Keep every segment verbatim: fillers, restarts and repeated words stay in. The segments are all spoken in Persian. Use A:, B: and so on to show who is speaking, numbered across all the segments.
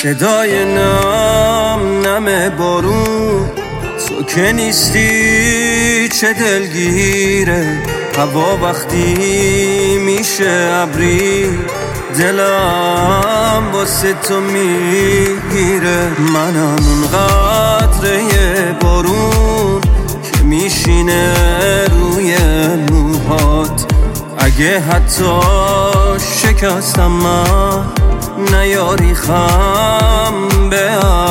A: صدای نم نم بارون، تو که نیستی چه دلگیره. هوا وقتی میشه ابری، دلم واسه تو میگیره. منم اون قطره بارون که میشینه روی موهات. اگه حتی شکستم من، نیاری خم به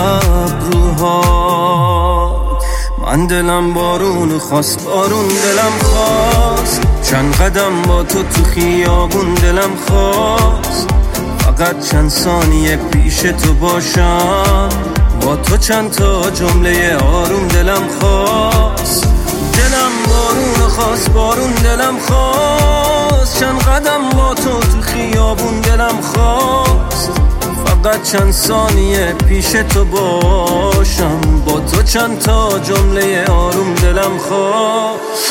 A: ابروهات. من دلم بارون خواست، بارون دلم خواست. چند قدم با تو تو خیابون دلم خواست. فقط چند ثانیه پیش تو باشم، با تو چند تا جمله آروم دلم خواست. دلم بارون خواست، بارون دلم خواست. چند قدم با تو تو خیابون دلم خواست. فقط چند ثانیه پیش تو باشم، با تو چند تا جمله آروم دلم خواست.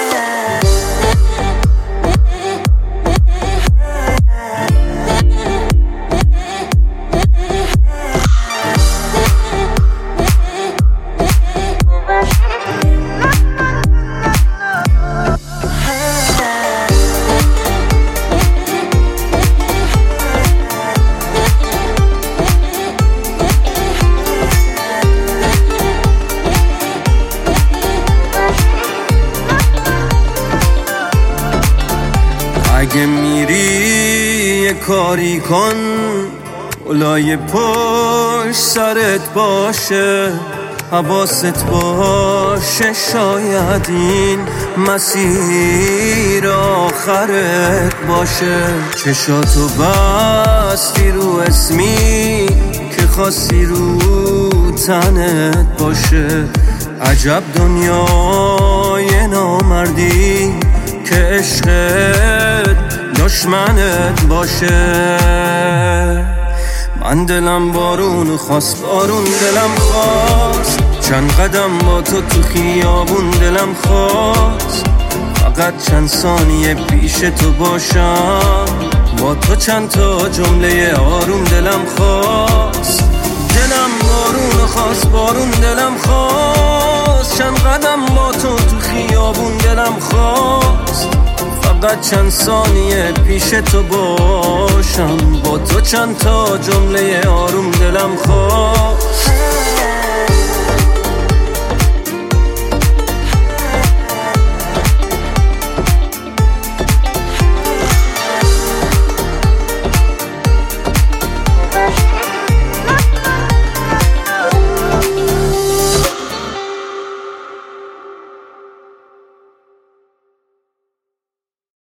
A: اگه میری یه کاری کن، اولای پشت سرت باشه. حواست باشه شاید این مسیر آخرت باشه. چشاتو بستی رو اسمی که خواستی رو تنت باشه. عجب دنیای نامردی که عشقت دشمنت باشه. من دلم بارون خواست، بارون دلم خواست. چند قدم با تو تو خیابون دلم خواست. فقط چند ثانیه پیش تو باشم، با تو چند تا جمله آروم دلم خواست. دلم بارون خواست، بارون دلم خواست. چند قدم با تو تو خیابون دلم خواست. فقط چند ثانیه پیش تو باشم، با تو چند تا جمله آروم دلم خواست.